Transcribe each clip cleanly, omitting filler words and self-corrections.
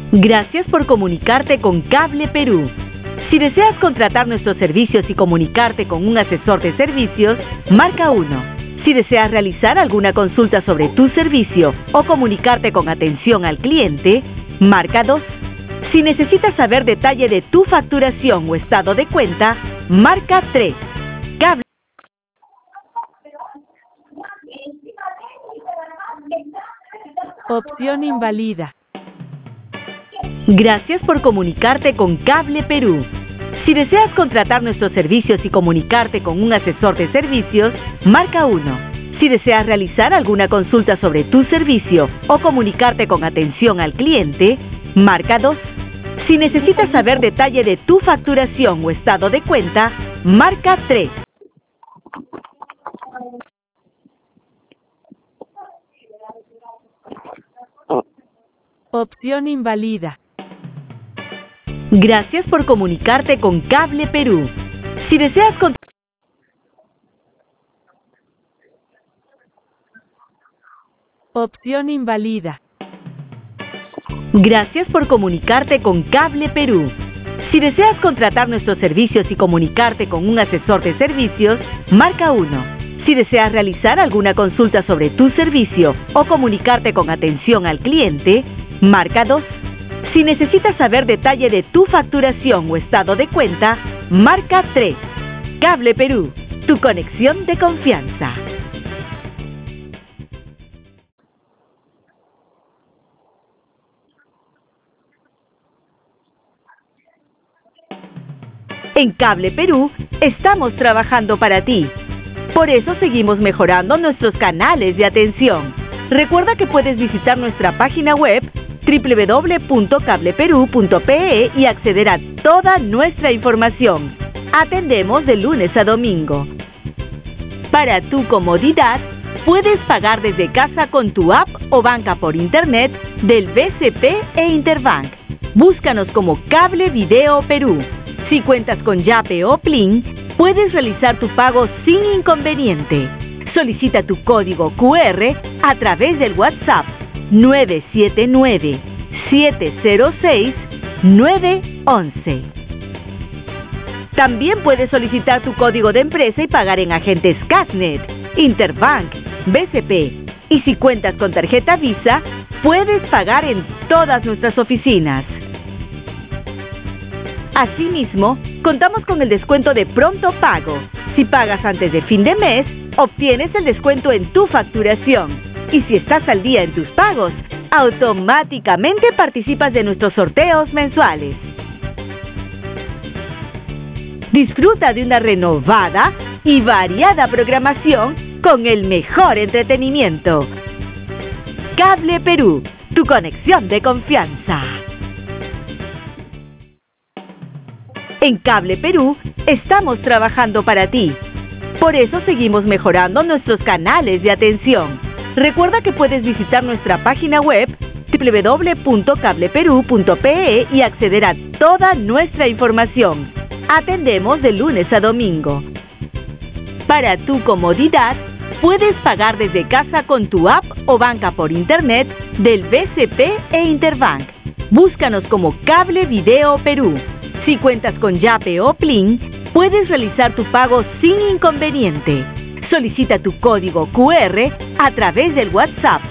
Gracias por comunicarte con Cable Perú. Si deseas contratar nuestros servicios y comunicarte con un asesor de servicios, marca 1. Si deseas realizar alguna consulta sobre tu servicio o comunicarte con atención al cliente, marca 2. Si necesitas saber detalle de tu facturación o estado de cuenta, marca 3. Cable. Opción invalida. Gracias por comunicarte con Cable Perú. Si deseas contratar nuestros servicios y comunicarte con un asesor de servicios, marca 1. Si deseas realizar alguna consulta sobre tu servicio o comunicarte con atención al cliente, marca 2. Si necesitas saber detalle de tu facturación o estado de cuenta, marca 3. Opción invalida. Gracias por comunicarte con Cable Perú. Si deseas Opción invalida. Gracias por comunicarte con Cable Perú. Si deseas contratar nuestros servicios y comunicarte con un asesor de servicios, marca 1. Si deseas realizar alguna consulta sobre tu servicio o comunicarte con atención al cliente, marca 2. Si necesitas saber detalle de tu facturación o estado de cuenta, marca 3. Cable Perú, tu conexión de confianza. En Cable Perú estamos trabajando para ti. Por eso seguimos mejorando nuestros canales de atención. Recuerda que puedes visitar nuestra página web www.cableperú.pe y acceder a toda nuestra información. Atendemos de lunes a domingo. Para tu comodidad, puedes pagar desde casa con tu app o banca por internet del BCP e Interbank. Búscanos como Cable Video Perú. Si cuentas con Yape o Plin, puedes realizar tu pago sin inconveniente. Solicita tu código QR a través del WhatsApp 979-706-911. También puedes solicitar tu código de empresa y pagar en agentes Casnet, Interbank, BCP. Y si cuentas con tarjeta Visa, puedes pagar en todas nuestras oficinas. Asimismo, contamos con el descuento de pronto pago. Si pagas antes de fin de mes, obtienes el descuento en tu facturación. Y si estás al día en tus pagos, automáticamente participas de nuestros sorteos mensuales. Disfruta de una renovada y variada programación con el mejor entretenimiento. Cable Perú, tu conexión de confianza. En Cable Perú estamos trabajando para ti. Por eso seguimos mejorando nuestros canales de atención. Recuerda que puedes visitar nuestra página web www.cableperú.pe y acceder a toda nuestra información. Atendemos de lunes a domingo. Para tu comodidad, puedes pagar desde casa con tu app o banca por internet del BCP e Interbank. Búscanos como Cable Video Perú. Si cuentas con Yape o Plin, puedes realizar tu pago sin inconveniente. Solicita tu código QR a través del WhatsApp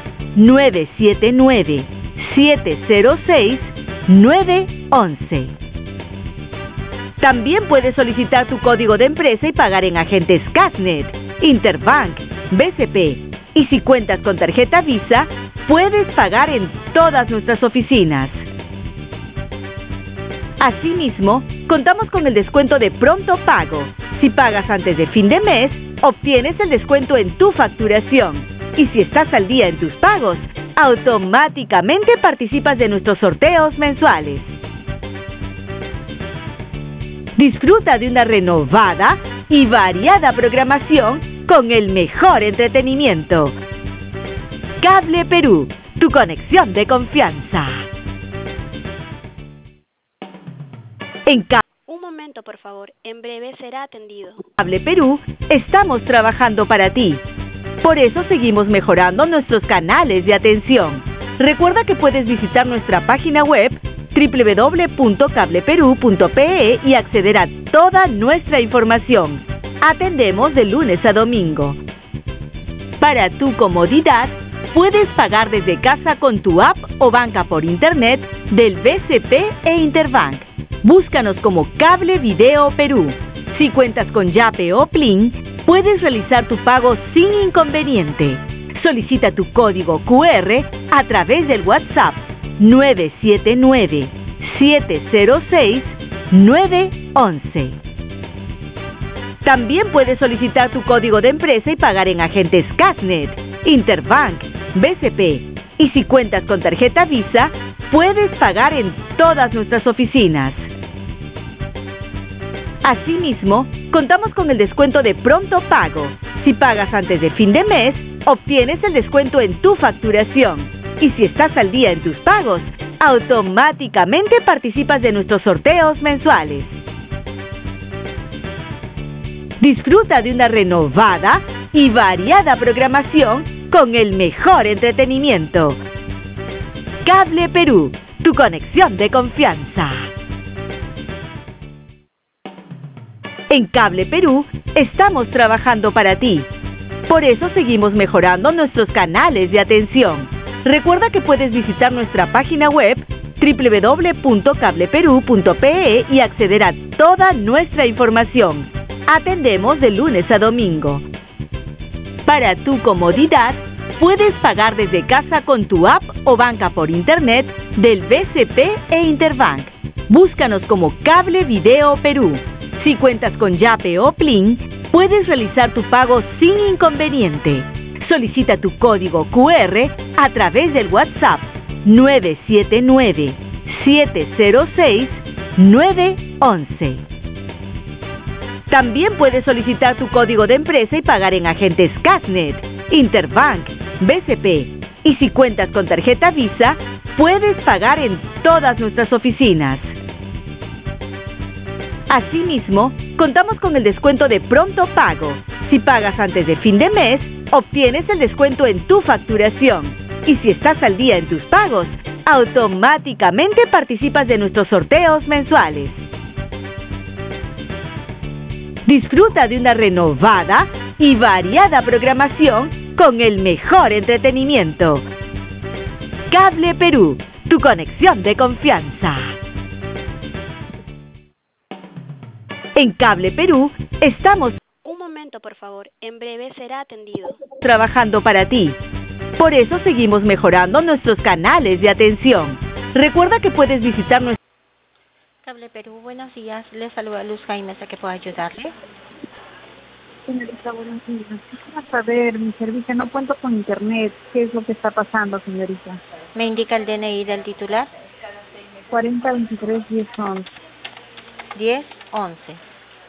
979-706-911. También puedes solicitar tu código de empresa y pagar en agentes Casnet, Interbank, BCP. Y si cuentas con tarjeta Visa, puedes pagar en todas nuestras oficinas. Asimismo, contamos con el descuento de pronto pago. Si pagas antes de fin de mes, obtienes el descuento en tu facturación. Y si estás al día en tus pagos, automáticamente participas de nuestros sorteos mensuales. Disfruta de una renovada y variada programación con el mejor entretenimiento. Cable Perú, tu conexión de confianza. Un momento, por favor. En breve será atendido. Cable Perú estamos trabajando para ti. Por eso seguimos mejorando nuestros canales de atención. Recuerda que puedes visitar nuestra página web www.cableperú.pe y acceder a toda nuestra información. Atendemos de lunes a domingo. Para tu comodidad, puedes pagar desde casa con tu app o banca por internet del BCP e Interbank. Búscanos como Cable Video Perú. Si cuentas con Yape o Plin, puedes realizar tu pago sin inconveniente. Solicita tu código QR a través del WhatsApp 979-706-911. También puedes solicitar tu código de empresa y pagar en agentes Casnet, Interbank, BCP. Y si cuentas con tarjeta Visa, puedes pagar en todas nuestras oficinas. Asimismo, contamos con el descuento de pronto pago. Si pagas antes de fin de mes, obtienes el descuento en tu facturación. Y si estás al día en tus pagos, automáticamente participas de nuestros sorteos mensuales. Disfruta de una renovada y variada programación con el mejor entretenimiento. Cable Perú, tu conexión de confianza. En Cable Perú estamos trabajando para ti. Por eso seguimos mejorando nuestros canales de atención. Recuerda que puedes visitar nuestra página web www.cableperú.pe y acceder a toda nuestra información. Atendemos de lunes a domingo. Para tu comodidad, puedes pagar desde casa con tu app o banca por internet del BCP e Interbank. Búscanos como Cable Video Perú. Si cuentas con Yape o Plin, puedes realizar tu pago sin inconveniente. Solicita tu código QR a través del WhatsApp 979-706-911. También puedes solicitar tu código de empresa y pagar en agentes Casnet, Interbank, BCP. Y si cuentas con tarjeta Visa, puedes pagar en todas nuestras oficinas. Asimismo, contamos con el descuento de pronto pago. Si pagas antes de fin de mes, obtienes el descuento en tu facturación. Y si estás al día en tus pagos, automáticamente participas de nuestros sorteos mensuales. Disfruta de una renovada y variada programación con el mejor entretenimiento. Cable Perú, tu conexión de confianza. En Cable Perú estamos Un momento, por favor. En breve será atendido. trabajando para ti. Por eso seguimos mejorando nuestros canales de atención. Recuerda que puedes visitar nuestro Cable Perú, buenos días. Le saluda Luz Jaime, ¿a qué puedo ayudarle? Señorita, buenos días. Quisiera saber, mi servicio, no cuento con internet. ¿Qué es lo que está pasando, señorita? ¿Me indica el DNI del titular? 4023-1011. 1011.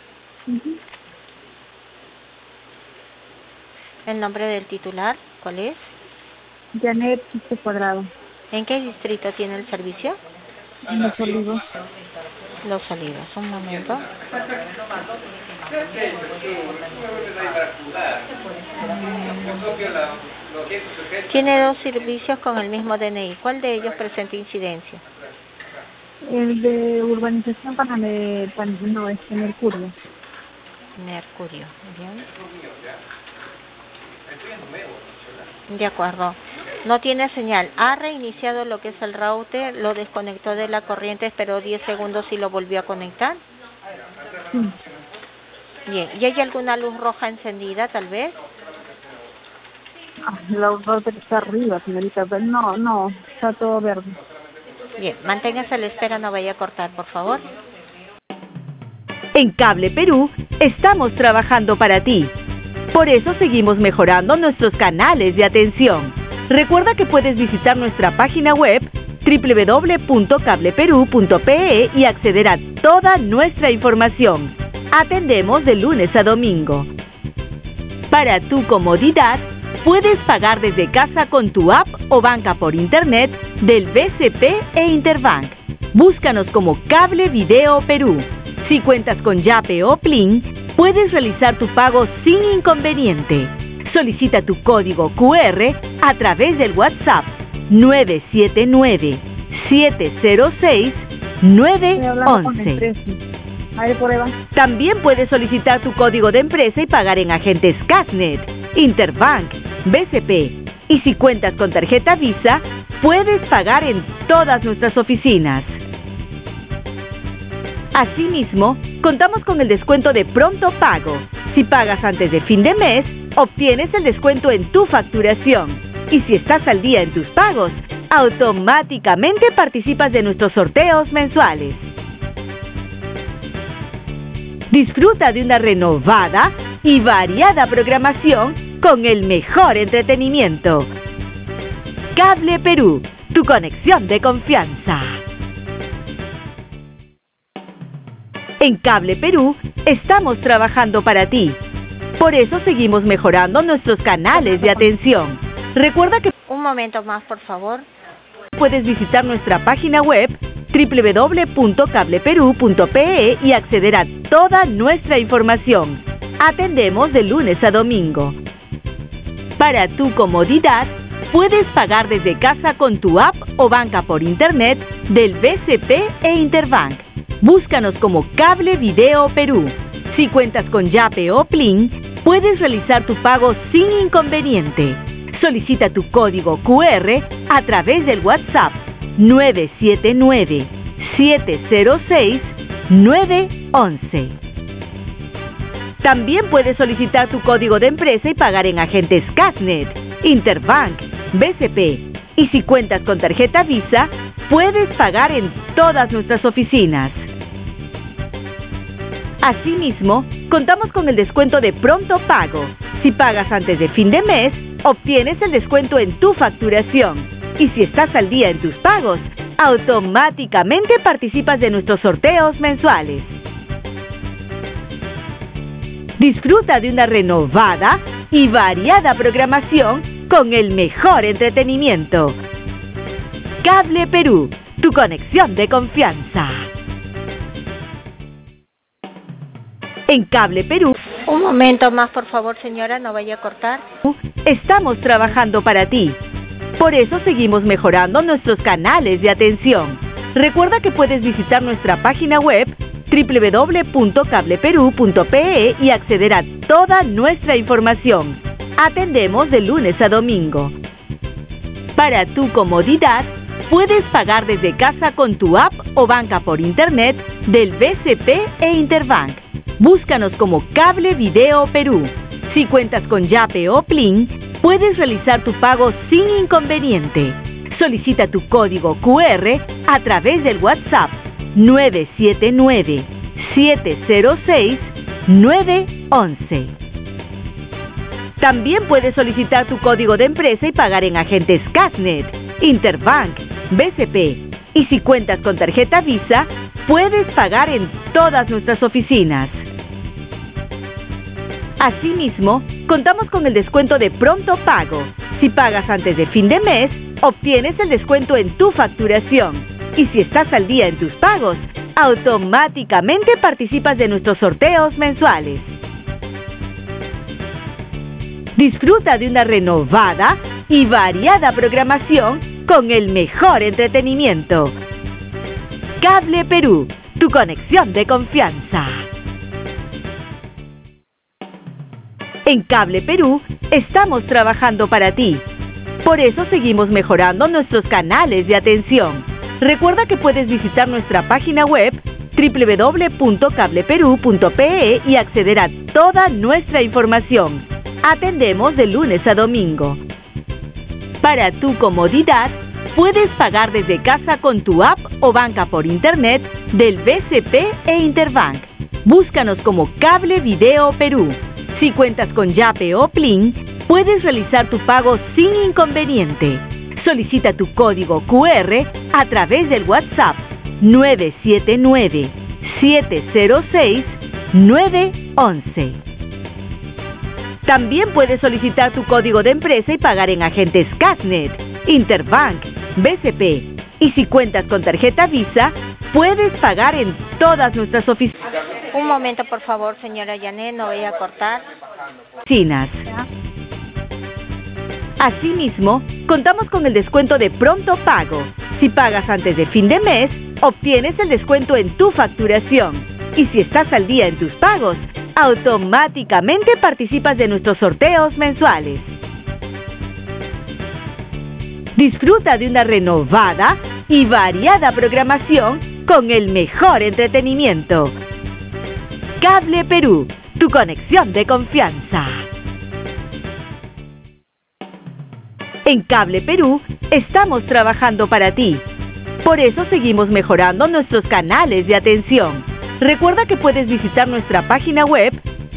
¿El nombre del titular cuál es? Janet Chiste Cuadrado. ¿En qué distrito tiene el servicio? En Los Olivos. Los Olivos, un momento. Tiene dos servicios con el mismo DNI. ¿Cuál de ellos presenta incidencia? El de urbanización no, es Mercurio. Mercurio, bien. De acuerdo. No tiene señal. Ha reiniciado lo que es el router, lo desconectó de la corriente, esperó 10 segundos y lo volvió a conectar. Sí. Bien. ¿Y hay alguna luz roja encendida, tal vez? La router está arriba, señorita. Pero no, está todo verde. Bien. Manténgase a la espera, no vaya a cortar, por favor. En Cable Perú estamos trabajando para ti. Por eso seguimos mejorando nuestros canales de atención. Recuerda que puedes visitar nuestra página web www.cableperú.pe y acceder a toda nuestra información. Atendemos de lunes a domingo. Para tu comodidad, puedes pagar desde casa con tu app o banca por internet del BCP e Interbank. Búscanos como Cable Video Perú. Si cuentas con Yape o Plin, puedes realizar tu pago sin inconveniente. Solicita tu código QR a través del WhatsApp 979 Estoy hablando con la 706-911. empresa. A ver, prueba. También puedes solicitar tu código de empresa y pagar en agentes Cashnet, Interbank, BCP. Y si cuentas con tarjeta Visa, puedes pagar en todas nuestras oficinas. Asimismo, contamos con el descuento de pronto pago. Si pagas antes de fin de mes, obtienes el descuento en tu facturación. Y si estás al día en tus pagos, automáticamente participas de nuestros sorteos mensuales. Disfruta de una renovada y variada programación con el mejor entretenimiento. Cable Perú, tu conexión de confianza. En Cable Perú estamos trabajando para ti. Por eso seguimos mejorando nuestros canales de atención. Recuerda que Un momento más, por favor. puedes visitar nuestra página web www.cableperú.pe y acceder a toda nuestra información. Atendemos de lunes a domingo. Para tu comodidad, puedes pagar desde casa con tu app o banca por internet del BCP e Interbank. Búscanos como Cable Video Perú. Si cuentas con Yape o Plin, puedes realizar tu pago sin inconveniente. Solicita tu código QR a través del WhatsApp 979-706-911. También puedes solicitar tu código de empresa y pagar en agentes Cashnet, Interbank, BCP. Y si cuentas con tarjeta Visa, puedes pagar en todas nuestras oficinas. Asimismo, contamos con el descuento de pronto pago. Si pagas antes de fin de mes, obtienes el descuento en tu facturación. Y si estás al día en tus pagos, automáticamente participas de nuestros sorteos mensuales. Disfruta de una renovada y variada programación con el mejor entretenimiento. Cable Perú, tu conexión de confianza. En Cable Perú Un momento más, por favor, señora, no vaya a cortar. estamos trabajando para ti. Por eso seguimos mejorando nuestros canales de atención. Recuerda que puedes visitar nuestra página web www.cableperú.pe y acceder a toda nuestra información. Atendemos de lunes a domingo. Para tu comodidad, puedes pagar desde casa con tu app o banca por internet del BCP e Interbank. Búscanos como Cable Video Perú. Si cuentas con Yape o Plin, puedes realizar tu pago sin inconveniente. Solicita tu código QR a través del WhatsApp 979-706-911. También puedes solicitar tu código de empresa y pagar en agentes Cashnet, Interbank, BCP. Y si cuentas con tarjeta Visa, puedes pagar en todas nuestras oficinas. Asimismo, contamos con el descuento de pronto pago. Si pagas antes de fin de mes, obtienes el descuento en tu facturación. Y si estás al día en tus pagos, automáticamente participas de nuestros sorteos mensuales. Disfruta de una renovada y variada programación con el mejor entretenimiento. Cable Perú, tu conexión de confianza. En Cable Perú estamos trabajando para ti. Por eso seguimos mejorando nuestros canales de atención. Recuerda que puedes visitar nuestra página web www.cableperú.pe y acceder a toda nuestra información. Atendemos de lunes a domingo. Para tu comodidad, puedes pagar desde casa con tu app o banca por internet del BCP e Interbank. Búscanos como Cable Video Perú. Si cuentas con Yape o Plin, puedes realizar tu pago sin inconveniente. Solicita tu código QR a través del WhatsApp 979-706-911. También puedes solicitar tu código de empresa y pagar en agentes Cashnet, Interbank, BCP. Y si cuentas con tarjeta Visa, puedes pagar en todas nuestras oficinas. Un momento, por favor, señora Yanet, no vaya a cortar. Asimismo, contamos con el descuento de pronto pago. Si pagas antes de fin de mes, obtienes el descuento en tu facturación. Y si estás al día en tus pagos, automáticamente participas de nuestros sorteos mensuales. Disfruta de una renovada y variada programación con el mejor entretenimiento. Cable Perú, tu conexión de confianza. En Cable Perú estamos trabajando para ti. Por eso seguimos mejorando nuestros canales de atención. Recuerda que puedes visitar nuestra página web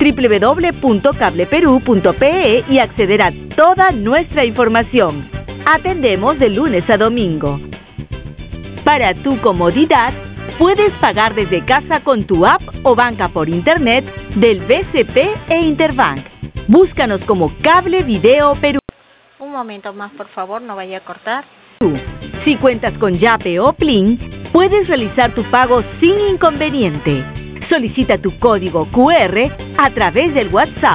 www.cableperú.pe y acceder a toda nuestra información. Atendemos de lunes a domingo. Para tu comodidad, puedes pagar desde casa con tu app o banca por internet del BCP e Interbank. Búscanos como Cable Video Perú. Un momento más, por favor, no vaya a cortar. Si cuentas con Yape o Plin, puedes realizar tu pago sin inconveniente. Solicita tu código QR a través del WhatsApp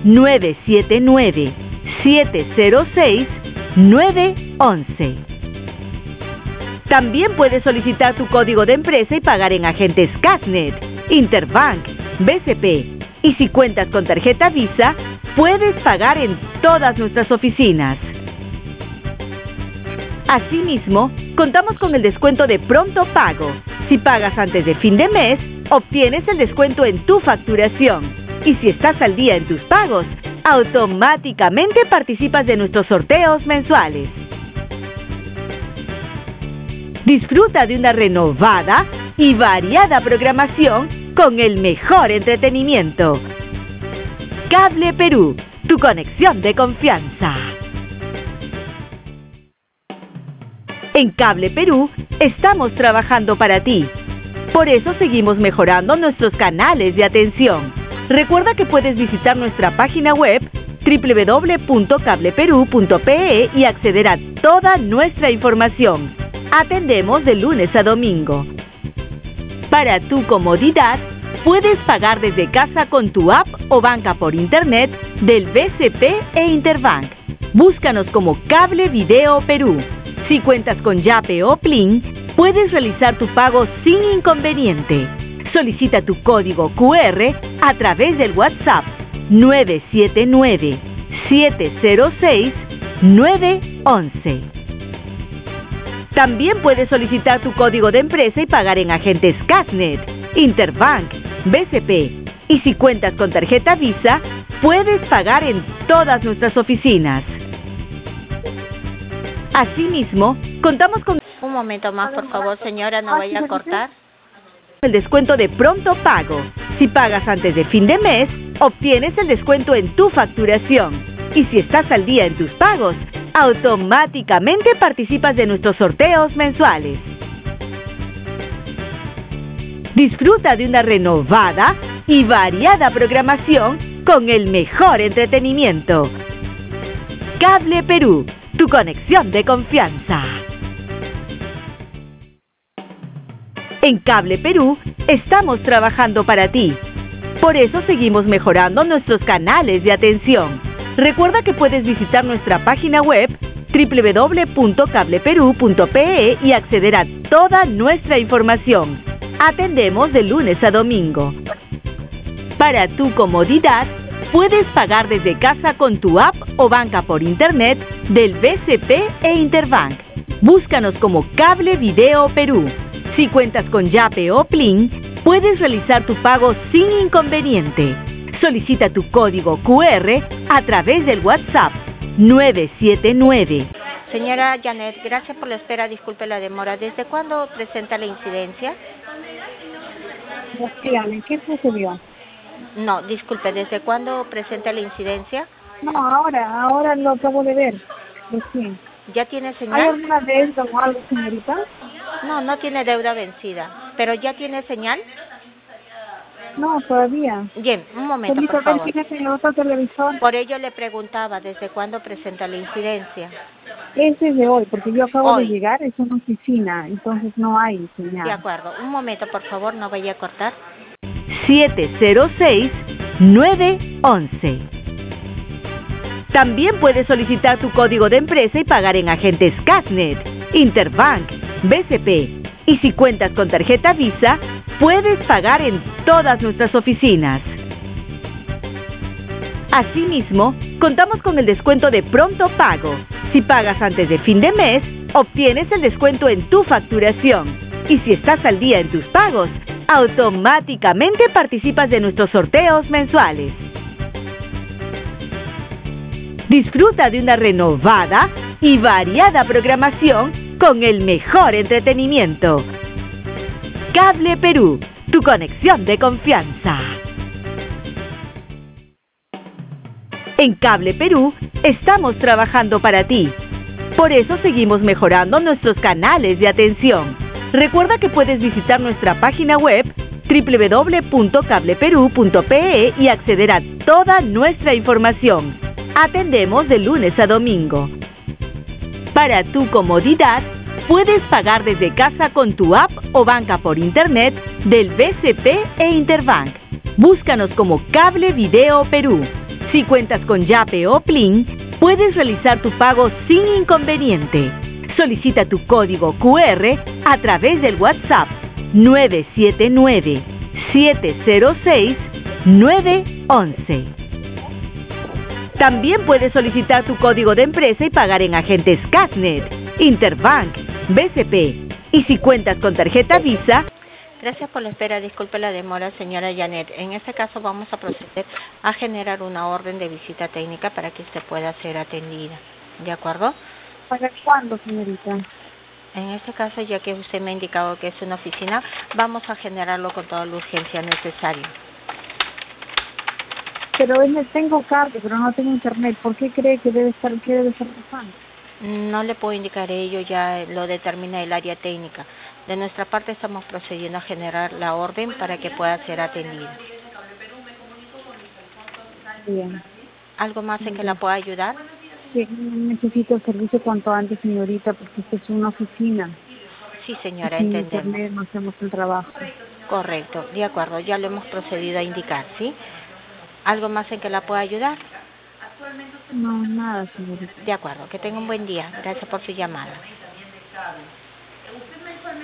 979-706-911. También puedes solicitar tu código de empresa y pagar en agentes Casnet, Interbank, BCP. Y si cuentas con tarjeta Visa, puedes pagar en todas nuestras oficinas. Asimismo, contamos con el descuento de pronto pago. Si pagas antes de fin de mes, obtienes el descuento en tu facturación. Y si estás al día en tus pagos, automáticamente participas de nuestros sorteos mensuales. Disfruta de una renovada y variada programación con el mejor entretenimiento. Cable Perú, tu conexión de confianza. En Cable Perú estamos trabajando para ti. Por eso seguimos mejorando nuestros canales de atención. Recuerda que puedes visitar nuestra página web www.cableperú.pe y acceder a toda nuestra información. Atendemos de lunes a domingo. Para tu comodidad, puedes pagar desde casa con tu app o banca por internet del BCP e Interbank. Búscanos como Cable Video Perú. Si cuentas con Yape o Plin, puedes realizar tu pago sin inconveniente. Solicita tu código QR a través del WhatsApp 979-706-911. También puedes solicitar tu código de empresa y pagar en agentes Casnet, Interbank, BCP. Y si cuentas con tarjeta Visa, puedes pagar en todas nuestras oficinas. Asimismo, contamos con Un momento más, por favor, señora, no vaya a cortar. el descuento de pronto pago. Si pagas antes de fin de mes, obtienes el descuento en tu facturación. Y si estás al día en tus pagos, automáticamente participas de nuestros sorteos mensuales. Disfruta de una renovada y variada programación con el mejor entretenimiento. Cable Perú, tu conexión de confianza. En Cable Perú estamos trabajando para ti. Por eso seguimos mejorando nuestros canales de atención. Recuerda que puedes visitar nuestra página web www.cableperú.pe y acceder a toda nuestra información. Atendemos de lunes a domingo. Para tu comodidad, puedes pagar desde casa con tu app o banca por internet del BCP e Interbank. Búscanos como Cable Video Perú. Si cuentas con Yape o Plin, puedes realizar tu pago sin inconveniente. Solicita tu código QR a través del WhatsApp 979. Señora Janet, gracias por la espera, disculpe la demora. ¿Desde cuándo presenta la incidencia? Dígame, ¿qué sucedió? No, disculpe, ¿desde cuándo presenta la incidencia? No, ahora lo acabo de ver. Recién. ¿Ya tiene ¿Hay señal? alguna deuda o algo, señorita? No, no tiene deuda vencida, pero ¿ya tiene señal? No, todavía. Bien, un momento, Señorita, por favor. fíjese en el otro televisor. Por ello le preguntaba, ¿desde cuándo presenta la incidencia? Ese es de hoy, porque yo acabo Hoy. de llegar, es una oficina, entonces no hay señal. De acuerdo, un momento, por favor, no vaya a cortar. 706-911. También puedes solicitar tu código de empresa y pagar en agentes Casnet, Interbank, BCP. Y si cuentas con tarjeta Visa, puedes pagar en todas nuestras oficinas. Asimismo, contamos con el descuento de pronto pago. Si pagas antes de fin de mes, obtienes el descuento en tu facturación. Y si estás al día en tus pagos, automáticamente participas de nuestros sorteos mensuales. Disfruta de una renovada y variada programación con el mejor entretenimiento. Cable Perú, tu conexión de confianza. En Cable Perú estamos trabajando para ti. Por eso seguimos mejorando nuestros canales de atención. Recuerda que puedes visitar nuestra página web www.cableperú.pe y acceder a toda nuestra información. Atendemos de lunes a domingo. Para tu comodidad, puedes pagar desde casa con tu app o banca por internet del BCP e Interbank. Búscanos como Cable Video Perú. Si cuentas con Yape o Plin, puedes realizar tu pago sin inconveniente. Solicita tu código QR a través del WhatsApp 979-706-911. También puedes solicitar tu código de empresa y pagar en agentes Casnet, Interbank, BCP. Y si cuentas con tarjeta Visa... Gracias por la espera. Disculpe la demora, señora Janet. En este caso vamos a proceder a generar una orden de visita técnica para que usted pueda ser atendida. ¿De acuerdo? ¿Para cuándo, señorita? En este caso, ya que usted me ha indicado que es una oficina, vamos a generarlo con toda la urgencia necesaria. Pero tengo cable, pero no tengo internet. ¿Por qué cree que debe estar pasando? No le puedo indicar ello, ya lo determina el área técnica. De nuestra parte estamos procediendo a generar la orden para que pueda ser atendida. Bien. ¿Algo más en que la pueda ayudar? Sí, necesito el servicio cuanto antes, señorita, porque esta es una oficina. Sí, señora, sin entendemos. internet no hacemos el trabajo. Correcto, de acuerdo, ya lo hemos procedido a indicar, ¿sí? ¿Algo más en que la pueda ayudar? No, nada, señorita. De acuerdo, que tenga un buen día. Gracias por su llamada.